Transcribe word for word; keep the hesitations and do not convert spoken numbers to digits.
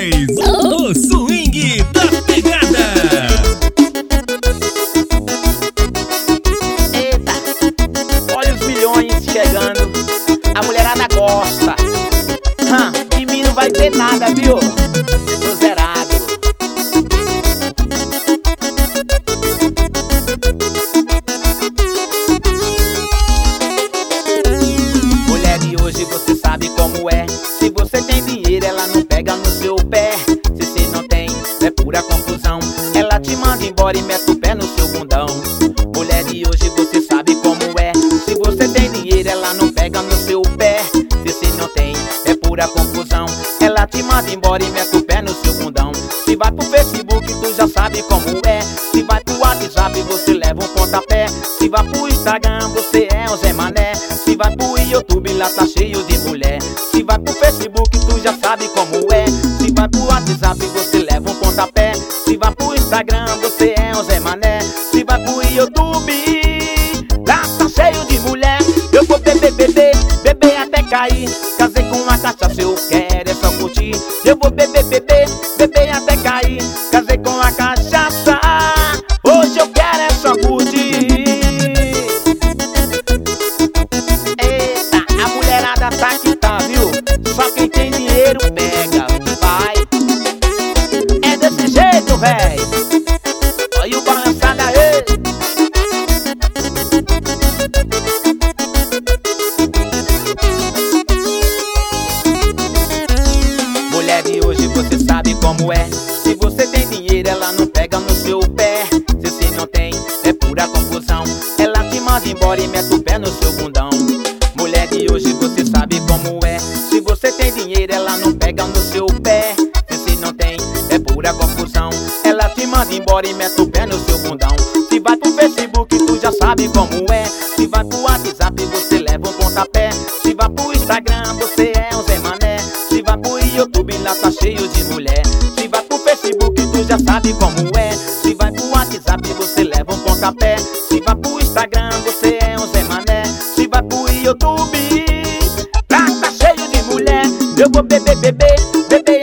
Produções, o swing da pegada. Eita, olha os milhões chegando, a mulherada gosta. Hum, de mim não vai ter nada, viu? Tô zerado. Mulher de hoje, você sabe como é. Se você tem dinheiro, ela não pega no seu pé. Se você não tem, é pura confusão. Ela te manda embora e mete o pé no seu bundão. Mulher de hoje, você sabe como é. Se você tem dinheiro, ela não pega no seu pé. Se você não tem, é pura confusão. Ela te manda embora e mete o pé no seu bundão. Se vai pro Facebook, tu já sabe como é. Se vai pro WhatsApp, você leva um pontapé. Se vai pro Instagram, você é um Zé Mané. Se vai pro YouTube, lá tá cheio de mulher. Se vai pro Facebook, tu já sabe como é. Se vai pro WhatsApp, você leva um pontapé. Se vai pro Instagram, você é um Zé Mané. Se vai pro YouTube, lá tá cheio de mulher. Eu vou beber, beber, beber até cair. Casei com uma cachaça, eu quero é só curtir. Eu vou beber, beber, beber até cair. Casei com uma cachaça, hoje eu quero é só curtir. Eita, a mulherada tá que tá, viu? Só quem tem dinheiro pega, vai. É desse jeito, véi. Olha o balançado aí. Mulher de hoje, você sabe como é. Se você tem dinheiro, ela não pega no seu pé. Se você não tem, é pura confusão. Ela te manda embora e mete o pé no seu bundão. Mulher de hoje, você sabe como é. Se você tem dinheiro, ela não pega no seu pé. Se você não tem, é pura confusão. Ela te manda embora e mete o pé no seu bundão. Se vai pro Facebook, tu já sabe como é. Se vai pro WhatsApp, você leva um pontapé. Se vai pro Instagram, você é um Zé Mané. Se vai pro YouTube, lá tá cheio de mulher. Se vai pro Facebook, tu já sabe como é. Se vai pro WhatsApp, você leva um pontapé. Se vai pro Instagram, você é um Zé Mané. Se vai pro YouTube, lá tá cheio de mulher. Eu vou beber, beber, beber